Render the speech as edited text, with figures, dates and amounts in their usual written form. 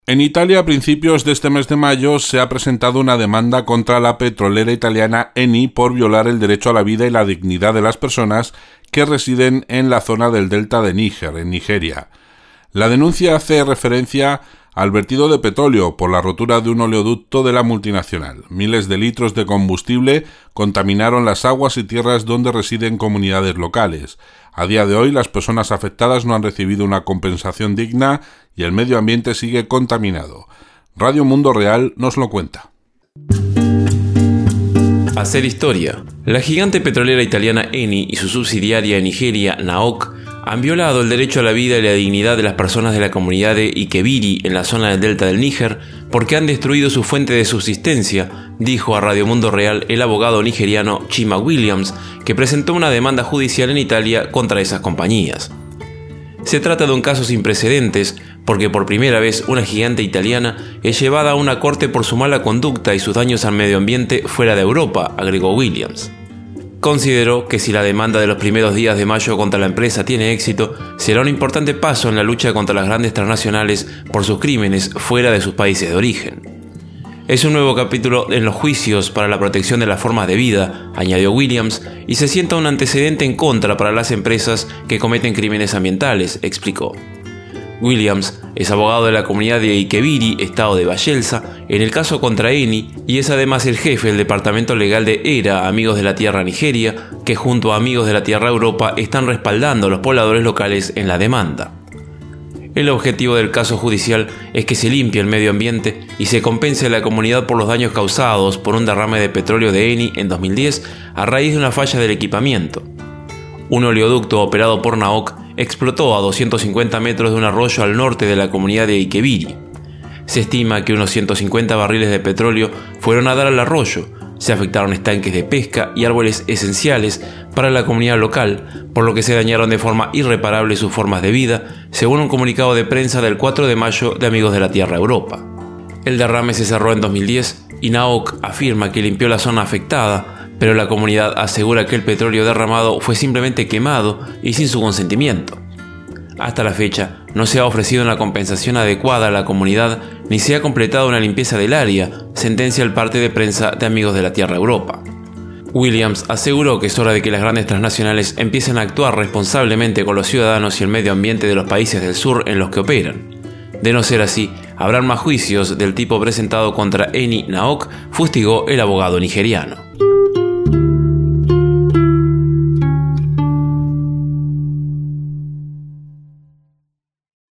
En Italia, a principios de este mes de mayo, se ha presentado una demanda contra la petrolera italiana Eni por violar el derecho a la vida y la dignidad de las personas que residen en la zona del delta de Níger, en Nigeria. La denuncia hace referencia al vertido de petróleo por la rotura de un oleoducto de la multinacional. Miles de litros de combustible contaminaron las aguas y tierras donde residen comunidades locales. A día de hoy, las personas afectadas no han recibido una compensación digna y el medio ambiente sigue contaminado. Radio Mundo Real nos lo cuenta. Hacer historia. La gigante petrolera italiana Eni y su subsidiaria en Nigeria, NAOC, han violado el derecho a la vida y la dignidad de las personas de la comunidad de Ikebiri en la zona del delta del Níger porque han destruido su fuente de subsistencia, dijo a Radio Mundo Real el abogado nigeriano Chima Williams, que presentó una demanda judicial en Italia contra esas compañías. Se trata de un caso sin precedentes porque por primera vez una gigante italiana es llevada a una corte por su mala conducta y sus daños al medio ambiente fuera de Europa, agregó Williams. Consideró que si la demanda de los primeros días de mayo contra la empresa tiene éxito, será un importante paso en la lucha contra las grandes transnacionales por sus crímenes fuera de sus países de origen. Es un nuevo capítulo en los juicios para la protección de las formas de vida, añadió Williams, y se sienta un antecedente en contra para las empresas que cometen crímenes ambientales, explicó. Williams es abogado de la comunidad de Ikebiri, estado de Bayelsa, en el caso contra Eni, y es además el jefe del departamento legal de ERA, Amigos de la Tierra Nigeria, que junto a Amigos de la Tierra Europa están respaldando a los pobladores locales en la demanda. El objetivo del caso judicial es que se limpie el medio ambiente y se compense a la comunidad por los daños causados por un derrame de petróleo de Eni en 2010 a raíz de una falla del equipamiento. Un oleoducto operado por NAOC explotó a 250 metros de un arroyo al norte de la comunidad de Ikebiri. Se estima que unos 150 barriles de petróleo fueron a dar al arroyo, se afectaron estanques de pesca y árboles esenciales para la comunidad local, por lo que se dañaron de forma irreparable sus formas de vida, según un comunicado de prensa del 4 de mayo de Amigos de la Tierra Europa. El derrame se cerró en 2010 y NAOC afirma que limpió la zona afectada, pero la comunidad asegura que el petróleo derramado fue simplemente quemado y sin su consentimiento. Hasta la fecha, no se ha ofrecido una compensación adecuada a la comunidad ni se ha completado una limpieza del área, sentencia el parte de prensa de Amigos de la Tierra Europa. Williams aseguró que es hora de que las grandes transnacionales empiecen a actuar responsablemente con los ciudadanos y el medio ambiente de los países del sur en los que operan. De no ser así, habrán más juicios del tipo presentado contra Eni NAOC, fustigó el abogado nigeriano.